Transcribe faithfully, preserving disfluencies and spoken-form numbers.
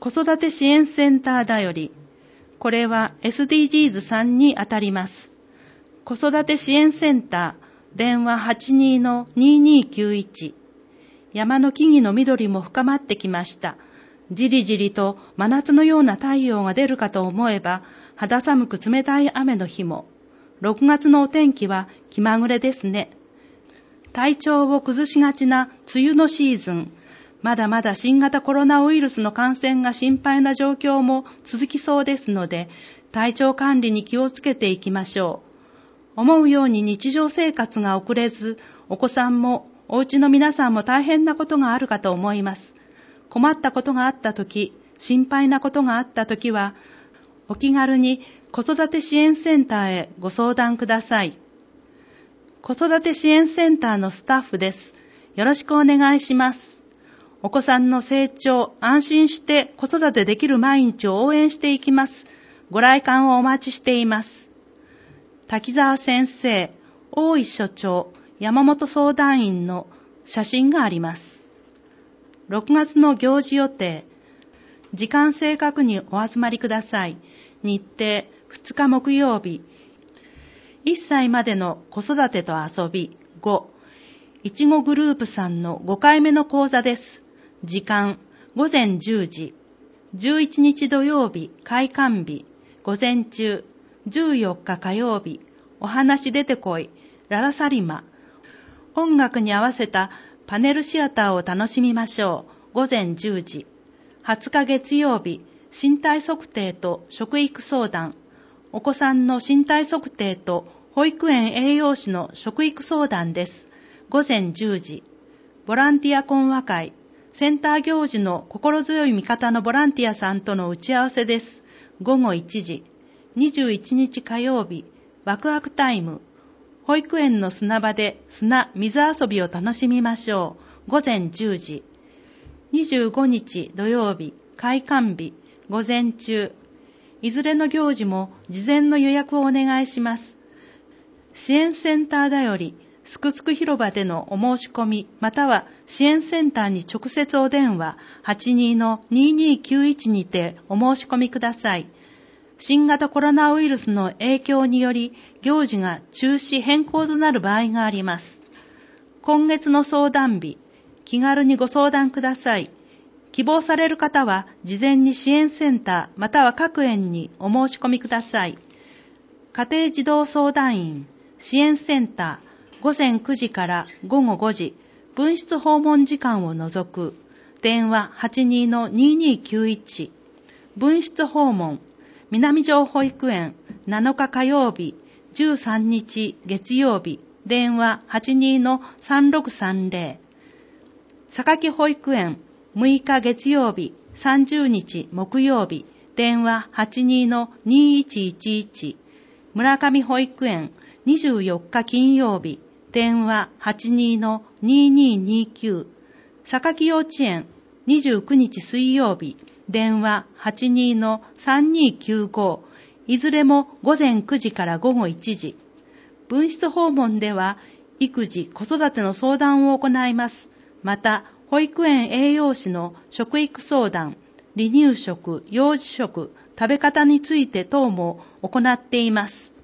子育て支援センターだより、これは エスディージーズさん にあたります。子育て支援センター、電話 はちにーのにーにーきゅういち。山の木々の緑も深まってきました。じりじりと真夏のような太陽が出るかと思えば、肌寒く冷たい雨の日も。ろくがつのお天気は気まぐれですね。体調を崩しがちな梅雨のシーズン。まだまだ新型コロナウイルスの感染が心配な状況も続きそうですので、体調管理に気をつけていきましょう。思うように日常生活が送れず、お子さんもお家の皆さんも大変なことがあるかと思います。困ったことがあったとき、心配なことがあったときは、お気軽に子育て支援センターへご相談ください。子育て支援センターのスタッフです。よろしくお願いします。お子さんの成長、安心して子育てできる毎日を応援していきます。ご来館をお待ちしています。滝沢先生、大井所長、山本相談員の写真があります。ろくがつの行事予定、時間正確にお集まりください。日程、ふつか木曜日、いっさいまでの子育てと遊びご、いちごグループさんのごかいめの講座です。時間、ごぜんじゅうじ、じゅういちにち土曜日、開館日、午前中、じゅうよっか火曜日、お話出てこい、ララサリマ。音楽に合わせたパネルシアターを楽しみましょう。ごぜんじゅうじ。はつか月曜日、身体測定と食育相談。お子さんの身体測定と保育園栄養士の食育相談です。ごぜんじゅうじ。ボランティア懇話会。センター行事の心強い味方のボランティアさんとの打ち合わせです。ごごいちじ。にじゅういちにち火曜日。ワクワクタイム。保育園の砂場で砂、水遊びを楽しみましょう。ごぜんじゅうじ。にじゅうごにち土曜日。開館日。午前中。いずれの行事も事前の予約をお願いします。支援センターだより、すくすく広場でのお申し込み、または支援センターに直接お電話 はちにーのにーにーきゅういち にてお申し込みください。新型コロナウイルスの影響により行事が中止変更となる場合があります。今月の相談日、気軽にご相談ください。希望される方は事前に支援センターまたは各園にお申し込みください。家庭児童相談員、支援センター、ごぜんくじからごごごじ、分室訪問時間を除く、電話 はちにーのにーにーきゅういち、分室訪問、南城保育園なのか火曜日、じゅうさんにち月曜日、電話 はちにーのさんろくさんぜろ、榊保育園むいか月曜日、さんじゅうにち木曜日、電話 はちにーのにーいちいちいち、村上保育園にじゅうよっか金曜日、電話 はちにーのにーにーにーきゅう、榊幼稚園にじゅうくにち水曜日、電話 はちにーのさんにーきゅうご、いずれもごぜんくじからごごいちじ。分室訪問では、育児・子育ての相談を行います。また、保育園栄養士の食育相談、離乳食、幼児食、食べ方について等も行っています。